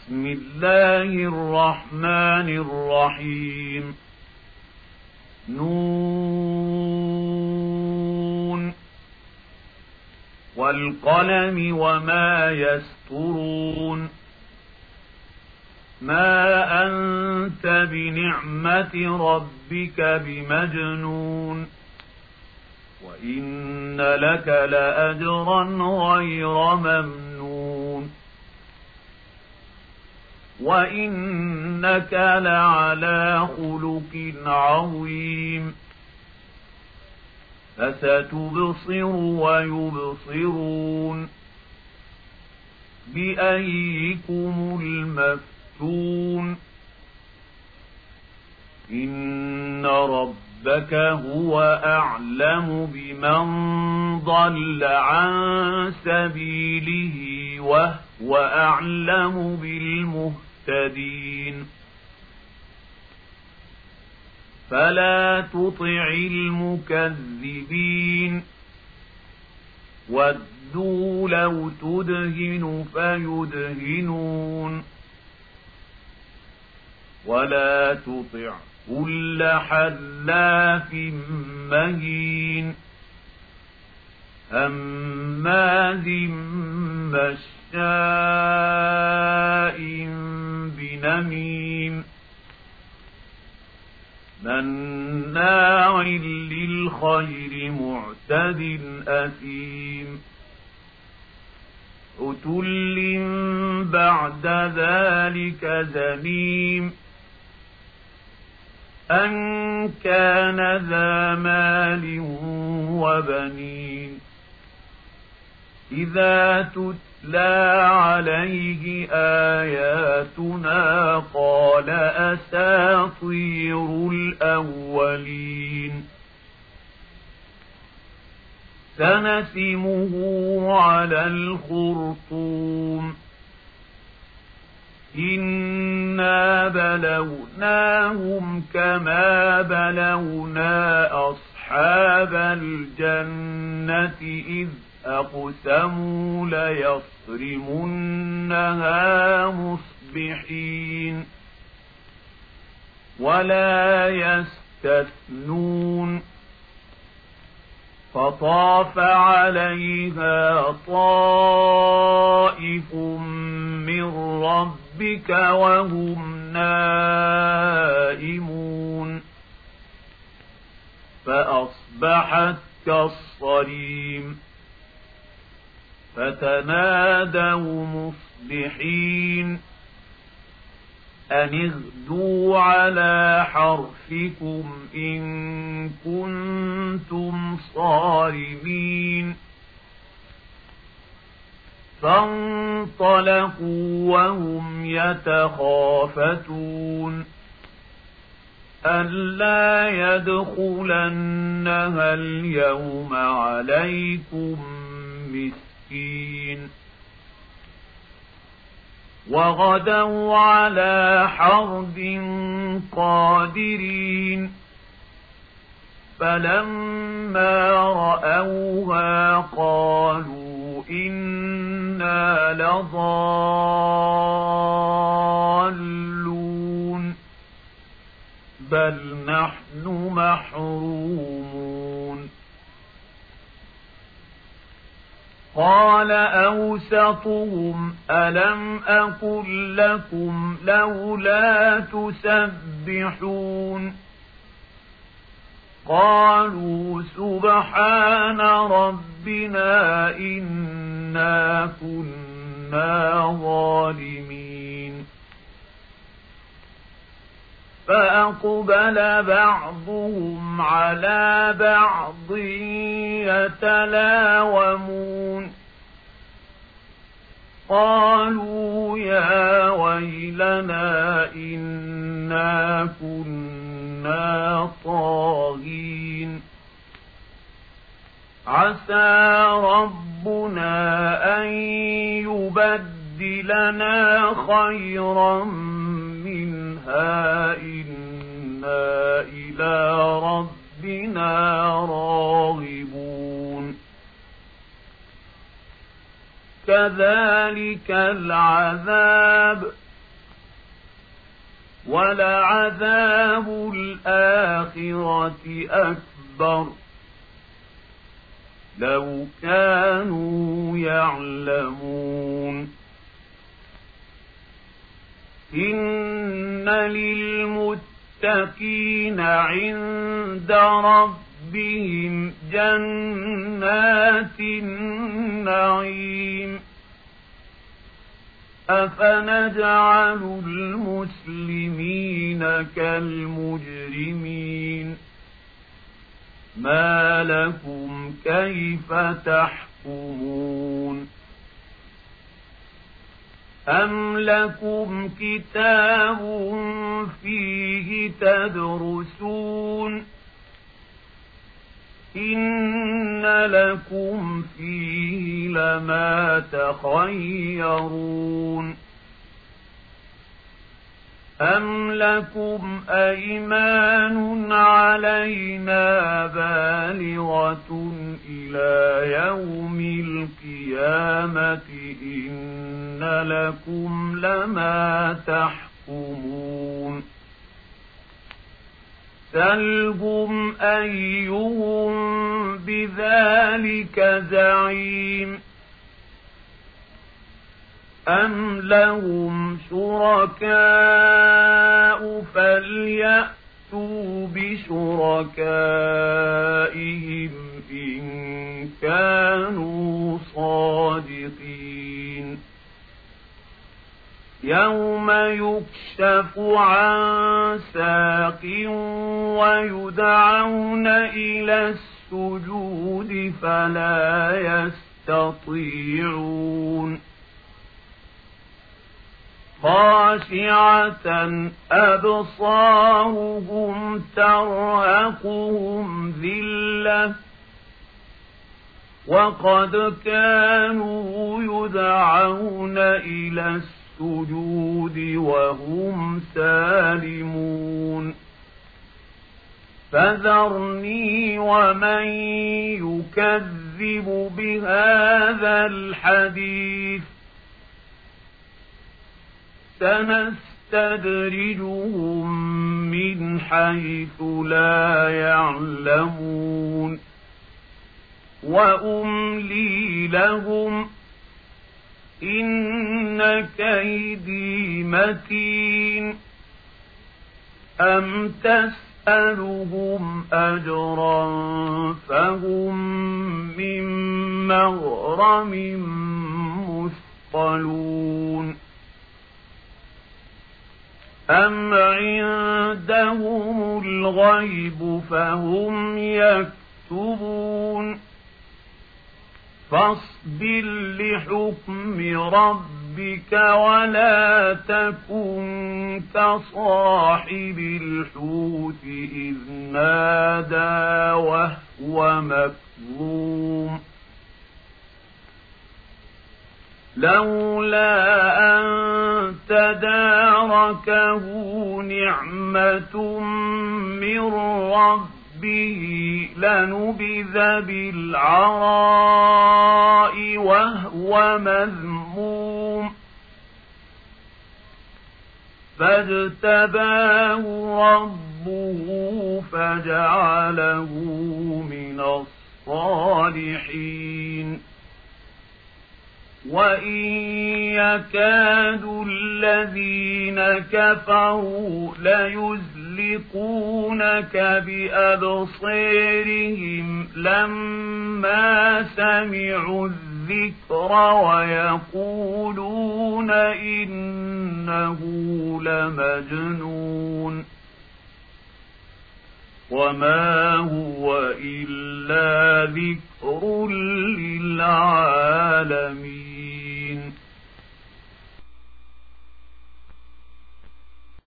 بسم الله الرحمن الرحيم نون والقلم وما يسطرون ما أنت بنعمة ربك بمجنون وإن لك لأجرا غير ممنون وإنك لعلى خلق عظيم فستبصر ويبصرون بأيكم المفتون إن ربك هو أعلم بمن ضل عن سبيله وهو أعلم بالمهتدين فلا تطع المكذبين ودوا لو تدهن فيدهنون ولا تطع كل حلاف مهين هماز مشاء بنميم مناع للخير معتد أثيم عتل بعد ذلك زنيم أن كان ذا مال وبنين إذا تتلى عليه آياتنا قال أساطير الأولين سنسمه على الخرطوم إنا بلوناهم كما بلونا أصحاب الجنة إذ أقسموا ليصرمنها مصبحين ولا يستثنون فطاف عليها طائف من ربك وهم نائمون فأصبحت كالصريم فتنادوا مصبحين أن اغدوا على حرثكم إن كنتم صارمين فانطلقوا وهم يتخافتون ألا يدخلنها اليوم عليكم مسكين وغدوا على حرد قادرين فلما رأوها قالوا إنا لضالون بل نحن محرومون قال أوسطهم ألم أقل لكم لولا تسبحون قالوا سبحان ربنا إنا كنا ظالمين فأقبل بعضهم على بعض يتلاومون قالوا يا ويلنا إنا كنا طاغين عسى ربنا أن يبدلنا خيرا منها إنا إلى ربنا راغبون كذلك العذاب ولعذاب الآخرة أكبر لو كانوا يعلمون إن للمتقين عند ربهم جنات النعيم أفنجعل المسلمين كالمجرمين ما لكم كيف تحكمون أم لكم كتاب فيه تدرسون إن لكم فيه لما تخيرون أم لكم أيمان علينا بالغة إلى يوم القيامة إن لكم لما تحكمون سلهم أيهم بذلك زعيم أم لهم شركاء فليأتوا بشركائهم إن كانوا صادقين يوم يكشف عن ساق ويدعون إلى السجود فلا يستطيعون خاشعة أبصارهم ترهقهم ذلة وقد كانوا يدعون إلى السجود وهم سالمون فذرني ومن يكذب بهذا الحديث سنستدرجهم من حيث لا يعلمون وأملي لهم إن كيدي متين أم تسألهم أجرا فهم من مغرم مثقلون أم عندهم الغيب فهم يكتبون فاصبر لحكم ربك ولا تكن كصاحب الحوت إذ نادى وهو مكظوم لولا أن تداركه نعمة من ربه لنبذ بالعراء وهو مذموم فاجتباه ربه فجعله من الصالحين وإن يكاد الذين كفروا ليزلقونك بأبصارهم لما سمعوا الذكر ويقولون إنه لمجنون وما هو إلا ذكر للعالمين